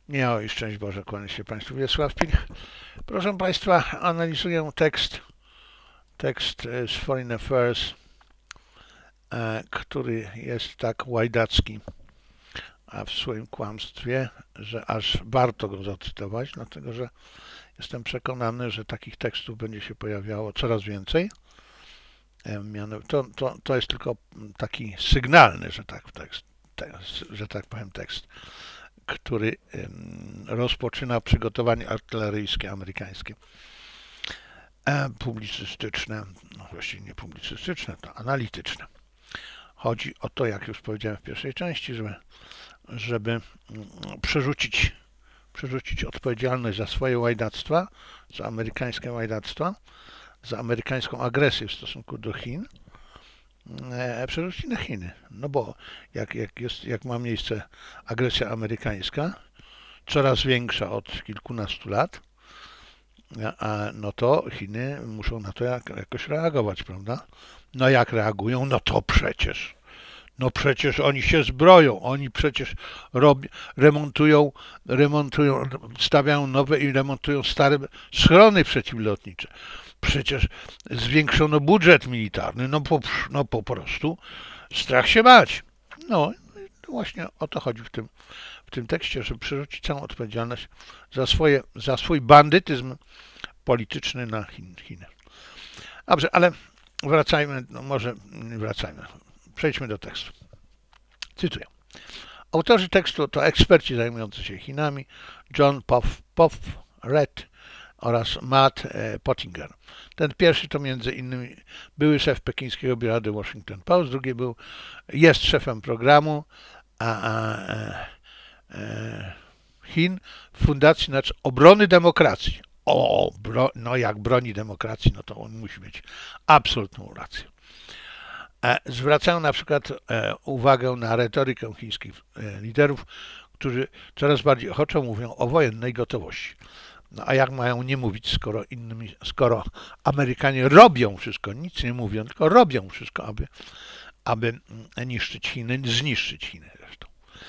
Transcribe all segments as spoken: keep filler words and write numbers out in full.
Nie, o i szczęść Boże, kłania się Państwu Wiesław Pilch. Proszę Państwa, analizuję tekst, tekst z Foreign Affairs, który jest tak łajdacki, a w swoim kłamstwie, że aż warto go zacytować, dlatego że jestem przekonany, że takich tekstów będzie się pojawiało coraz więcej. To, to, to jest tylko taki sygnalny, że tak, tekst, tekst, że tak powiem, tekst, który rozpoczyna przygotowanie artyleryjskie amerykańskie, publicystyczne, no właściwie nie publicystyczne, to analityczne. Chodzi o to, jak już powiedziałem w pierwszej części, żeby, żeby przerzucić, przerzucić odpowiedzialność za swoje łajdactwa, za amerykańskie łajdactwa, za amerykańską agresję w stosunku do Chin, przerzucić na Chiny. No bo jak, jak, jest, jak ma miejsce agresja amerykańska, coraz większa od kilkunastu lat, a, no to Chiny muszą na to jak, jakoś reagować, prawda? No jak reagują? No to przecież, no przecież oni się zbroją, oni przecież robią, remontują, remontują, stawiają nowe i remontują stare schrony przeciwlotnicze. Przecież zwiększono budżet militarny, no po, no po prostu strach się bać. No właśnie o to chodzi w tym, w tym tekście, żeby przerzucić całą odpowiedzialność za, swoje, za swój bandytyzm polityczny na Chin, Chiny. Dobrze, ale wracajmy, no może wracajmy, przejdźmy do tekstu. Cytuję. Autorzy tekstu to eksperci zajmujący się Chinami, John Pofred oraz Matt Pottinger. Ten pierwszy to między innymi były szef pekińskiego biura The Washington Post, drugi był, jest szefem programu a, a, a, Chin w Fundacji na Rzecz Obrony Demokracji. O, bro, no jak broni demokracji, no to on musi mieć absolutną rację. Zwracają na przykład uwagę na retorykę chińskich liderów, którzy coraz bardziej ochoczo mówią o wojennej gotowości. No a jak mają nie mówić, skoro innymi, skoro Amerykanie robią wszystko, nic nie mówią, tylko robią wszystko, aby, aby niszczyć Chiny, zniszczyć Chiny zresztą.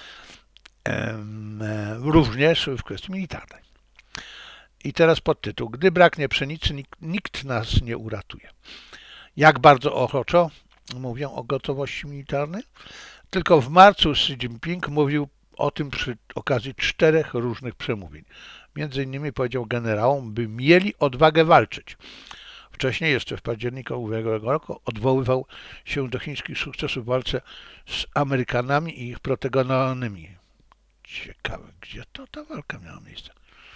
Również w kwestii militarnej. I teraz podtytuł. Gdy braknie pszenicy, nikt, nikt nas nie uratuje. Jak bardzo ochoczo mówią o gotowości militarnej? Tylko w marcu Xi Jinping mówił o tym przy okazji czterech różnych przemówień. Między innymi powiedział generałom, by mieli odwagę walczyć. Wcześniej, jeszcze w październiku ubiegłego roku, odwoływał się do chińskich sukcesów w walce z Amerykanami i ich protagonistami. Ciekawe, gdzie to ta walka miała miejsce.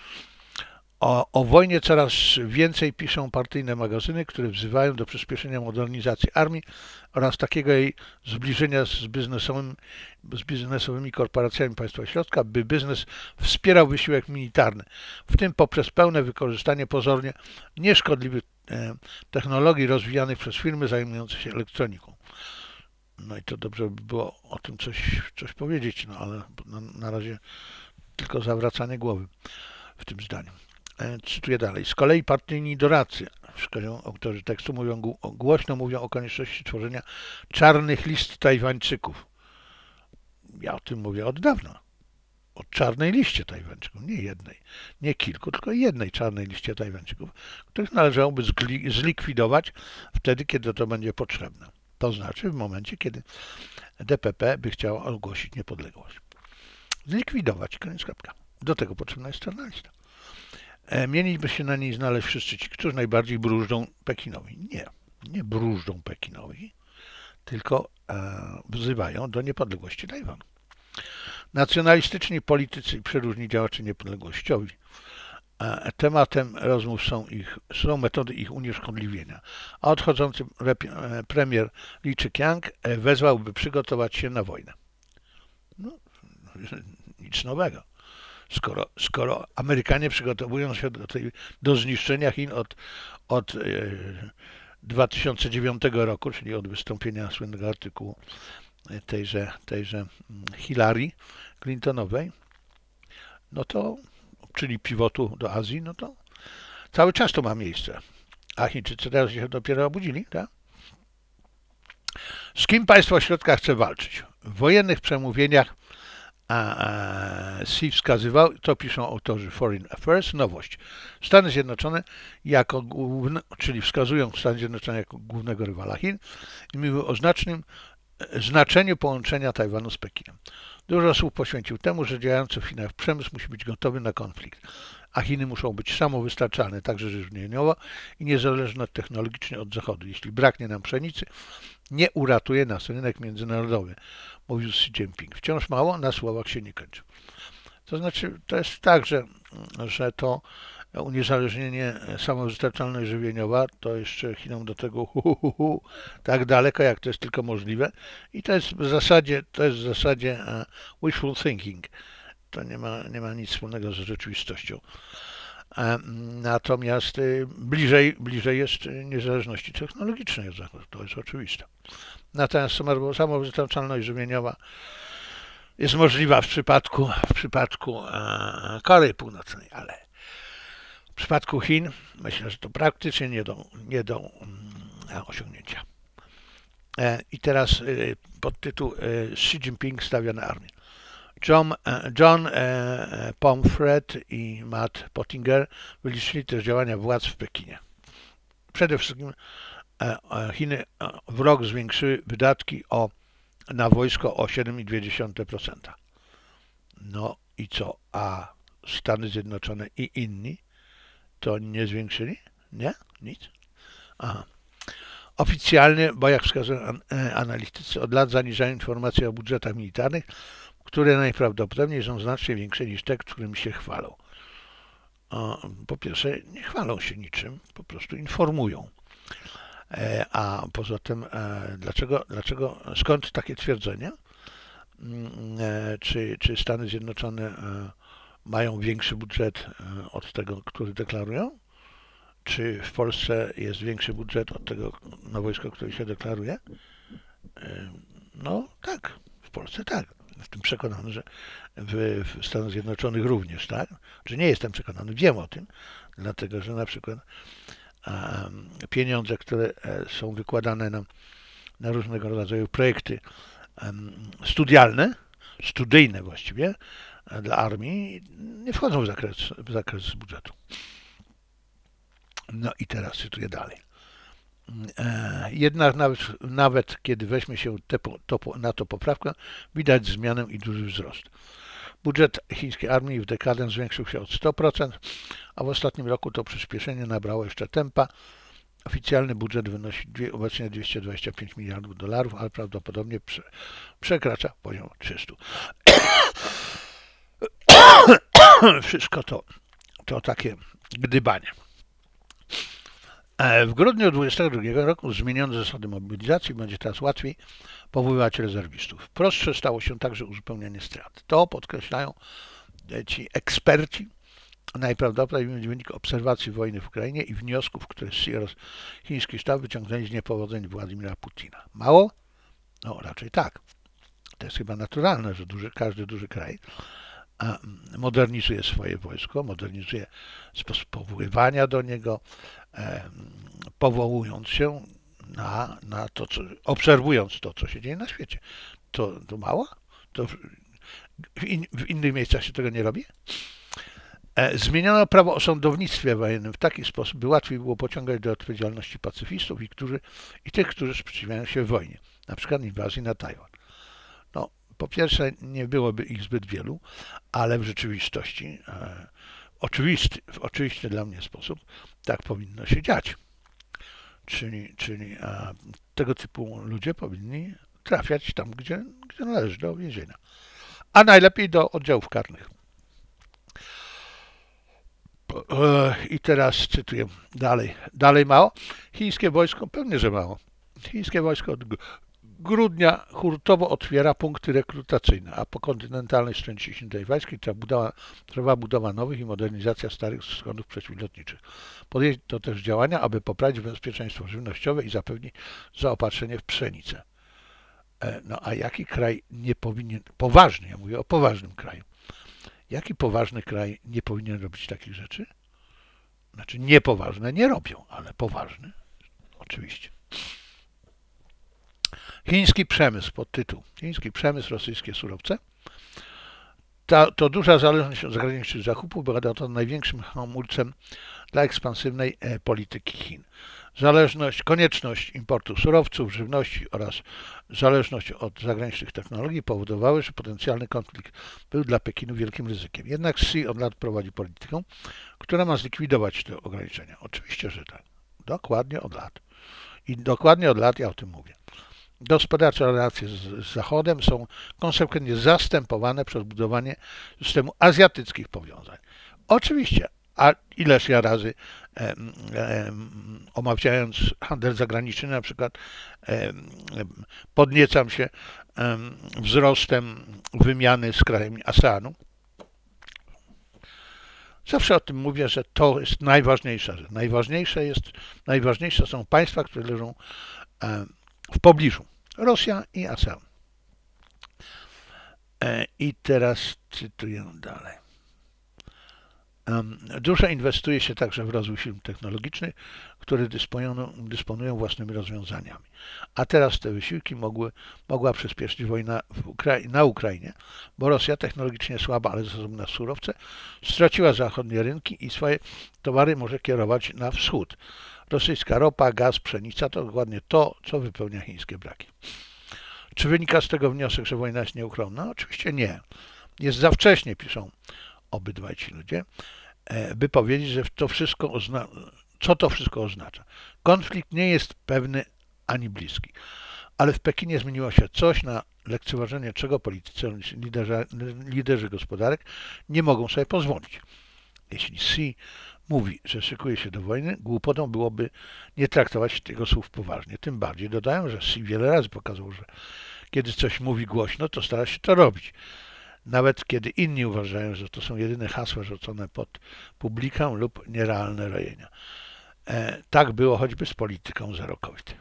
O, o wojnie coraz więcej piszą partyjne magazyny, które wzywają do przyspieszenia modernizacji armii oraz takiego jej zbliżenia z, biznesowym, z biznesowymi korporacjami państwa środka, by biznes wspierał wysiłek militarny, w tym poprzez pełne wykorzystanie pozornie nieszkodliwych e, technologii rozwijanych przez firmy zajmujące się elektroniką. No i to dobrze by było o tym coś, coś powiedzieć, no ale na, na razie tylko zawracanie głowy w tym zdaniu. Cytuję dalej. Z kolei partyjni doradcy, wskazują autorzy tekstu, mówią, głośno mówią o konieczności tworzenia czarnych list Tajwańczyków. Ja o tym mówię od dawna. O czarnej liście Tajwańczyków. Nie jednej, nie kilku, tylko jednej czarnej liście Tajwańczyków, których należałoby zlikwidować wtedy, kiedy to będzie potrzebne. To znaczy w momencie, kiedy D P P by chciała ogłosić niepodległość. Zlikwidować, koniec kropka. Do tego potrzebna jest czarna lista. Mieliby się na niej znaleźć wszyscy ci, którzy najbardziej bróżdżą Pekinowi. Nie, nie bróżdżą Pekinowi, tylko e, wzywają do niepodległości Tajwanu. Nacjonalistyczni politycy i przeróżni działacze niepodległościowi. E, tematem rozmów są, ich, są metody ich unieszkodliwienia. A odchodzący rep, e, premier Li Keqiang e, wezwał, by przygotować się na wojnę. No, nic nowego. Skoro, skoro Amerykanie przygotowują się do, tej, do zniszczenia Chin od, od e, dwa tysiące dziewiątego roku, czyli od wystąpienia słynnego artykułu tejże, tejże Hillary Clintonowej, no to, czyli pivotu do Azji, no to cały czas to ma miejsce. A Chińczycy teraz się dopiero obudzili, tak? Z kim państwo środka chce walczyć? W wojennych przemówieniach a C wskazywał, to piszą autorzy Foreign Affairs, nowość. Stany Zjednoczone jako główne, czyli wskazują Stany Zjednoczone jako głównego rywala Chin i mówiły o znacznym znaczeniu połączenia Tajwanu z Pekinem. Dużo słów poświęcił temu, że działający w Chinach przemysł musi być gotowy na konflikt, a Chiny muszą być samowystarczalne, także żywnościowo i niezależne technologicznie od Zachodu. Jeśli braknie nam pszenicy, nie uratuje nas rynek międzynarodowy, mówił Xi Jinping. Wciąż mało, na słowach się nie kończy. To znaczy, to jest tak, że, że to uniezależnienie, samowystarczalność żywieniowa, to jeszcze Chinom do tego hu, hu, hu, hu, tak daleko, jak to jest tylko możliwe. I to jest w zasadzie, to jest w zasadzie uh, wishful thinking. To nie ma, nie ma nic wspólnego z rzeczywistością. Natomiast bliżej, bliżej jest niezależności technologicznej od Zachodu, to jest oczywiste. Natomiast samowystarczalność żywieniowa jest możliwa w przypadku, w przypadku e, Korei Północnej, ale w przypadku Chin myślę, że to praktycznie nie do, nie do mm, osiągnięcia. E, I teraz e, podtytuł e, Xi Jinping stawia na armię. John, John e, Pomfret i Matt Pottinger wyliczyli też działania władz w Pekinie. Przede wszystkim e, Chiny w rok zwiększyły wydatki o, na wojsko o siedem przecinek dwa procent. No i co? A Stany Zjednoczone i inni to nie zwiększyli? Nie? Nic? Aha. Oficjalnie, bo jak wskazują analitycy, od lat zaniżają informacje o budżetach militarnych, które najprawdopodobniej są znacznie większe niż te, którymi się chwalą. Po pierwsze, nie chwalą się niczym, po prostu informują. A poza tym, dlaczego, dlaczego skąd takie twierdzenie? Czy, czy Stany Zjednoczone mają większy budżet od tego, który deklarują? Czy w Polsce jest większy budżet od tego na wojsko, który się deklaruje? No tak, w Polsce tak. Jestem przekonany, że w, w Stanach Zjednoczonych również, tak? Że nie jestem przekonany, wiem o tym, dlatego że na przykład um, pieniądze, które są wykładane na, na różnego rodzaju projekty um, studialne, studyjne właściwie, dla armii, nie wchodzą w zakres, w zakres budżetu. No i teraz cytuję dalej. Jednak nawet, nawet kiedy weźmie się te, to, na to poprawkę, widać zmianę i duży wzrost. Budżet chińskiej armii w dekadę zwiększył się o sto procent, a w ostatnim roku to przyspieszenie nabrało jeszcze tempa. Oficjalny budżet wynosi obecnie dwieście dwadzieścia pięć miliardów dolarów, ale prawdopodobnie prze, przekracza poziom trzysta. Wszystko to, to takie gdybanie. W grudniu dwudziestego drugiego roku zmieniono zasady mobilizacji, będzie teraz łatwiej powoływać rezerwistów. Prostsze stało się także uzupełnianie strat. To podkreślają ci eksperci, najprawdopodobniej będzie wynik obserwacji wojny w Ukrainie i wniosków, które chiński sztab wyciągnęli z niepowodzeń Władimira Putina. Mało? No raczej tak. To jest chyba naturalne, że duży, każdy duży kraj modernizuje swoje wojsko, modernizuje sposób powoływania do niego, powołując się na, na to, co, obserwując to, co się dzieje na świecie. To, to mało? To w, in, w innych miejscach się tego nie robi? Zmieniono prawo o sądownictwie wojennym w taki sposób, by łatwiej było pociągać do odpowiedzialności pacyfistów i, którzy, i tych, którzy sprzeciwiają się wojnie, na przykład inwazji na Tajwan. No, po pierwsze, nie byłoby ich zbyt wielu, ale w rzeczywistości, e, oczywisty, w oczywisty dla mnie sposób, tak powinno się dziać. Czyli, czyli e, tego typu ludzie powinni trafiać tam, gdzie, gdzie należy, do więzienia. A najlepiej do oddziałów karnych. E, I teraz cytuję dalej. Dalej mało? Chińskie wojsko, pewnie, że mało. Chińskie wojsko od grudnia hurtowo otwiera punkty rekrutacyjne, a po kontynentalnej stronie tajwańskiej trwa budowa, trwa budowa nowych i modernizacja starych schronów przeciwlotniczych. Podjęto też działania, aby poprawić bezpieczeństwo żywnościowe i zapewnić zaopatrzenie w pszenicę. No a jaki kraj nie powinien, poważny, ja mówię o poważnym kraju, jaki poważny kraj nie powinien robić takich rzeczy? Znaczy niepoważne nie robią, ale poważny oczywiście. Chiński przemysł, podtytuł. Chiński przemysł, rosyjskie surowce. Ta, to duża zależność od zagranicznych zakupów była dotąd największym hamulcem dla ekspansywnej polityki Chin. Zależność, konieczność importu surowców, żywności oraz zależność od zagranicznych technologii powodowały, że potencjalny konflikt był dla Pekinu wielkim ryzykiem. Jednak Xi od lat prowadzi politykę, która ma zlikwidować te ograniczenia. Oczywiście, że tak. Dokładnie od lat. I dokładnie od lat ja o tym mówię. Gospodarcze relacje z, z Zachodem są konsekwentnie zastępowane przez budowanie systemu azjatyckich powiązań. Oczywiście, a ileż ja razy e, e, omawiając handel zagraniczny na przykład e, podniecam się e, wzrostem wymiany z krajami ASEANu. Zawsze o tym mówię, że to jest najważniejsze. Że najważniejsze, jest, najważniejsze są państwa, które leżą e, w pobliżu. Rosja i ASEAN. E, I teraz cytuję dalej. Dużo inwestuje się także w rozwój firm technologicznych, które dysponują, dysponują własnymi rozwiązaniami. A teraz te wysiłki mogły, mogła przyspieszyć wojna w Ukra- na Ukrainie, bo Rosja technologicznie słaba, ale zasobna na surowce, straciła zachodnie rynki i swoje towary może kierować na wschód. Rosyjska ropa, gaz, pszenica to dokładnie to, co wypełnia chińskie braki. Czy wynika z tego wniosek, że wojna jest nieuchronna? Oczywiście nie. Jest za wcześnie, piszą obydwaj ci ludzie, by powiedzieć, że to wszystko ozna- co to wszystko oznacza. Konflikt nie jest pewny ani bliski, ale w Pekinie zmieniło się coś, na lekceważenie czego politycy, liderzy, liderzy gospodarek nie mogą sobie pozwolić. Jeśli Xi mówi, że szykuje się do wojny, głupotą byłoby nie traktować jego słów poważnie. Tym bardziej dodają, że Xi wiele razy pokazał, że kiedy coś mówi głośno, to stara się to robić. Nawet kiedy inni uważają, że to są jedyne hasła rzucone pod publikę lub nierealne rojenia. E, tak było choćby z polityką zero COVID.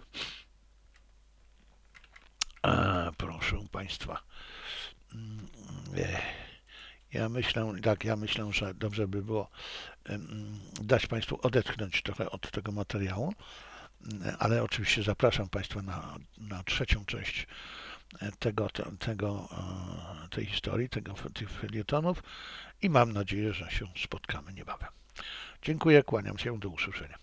A, proszę Państwa. E, ja myślę, tak, ja myślę, że dobrze by było e, dać Państwu odetchnąć trochę od tego materiału, ale oczywiście zapraszam Państwa na, na trzecią część tego, tego, tej historii, tego, tych felietonów i mam nadzieję, że się spotkamy niebawem. Dziękuję, kłaniam się, do usłyszenia.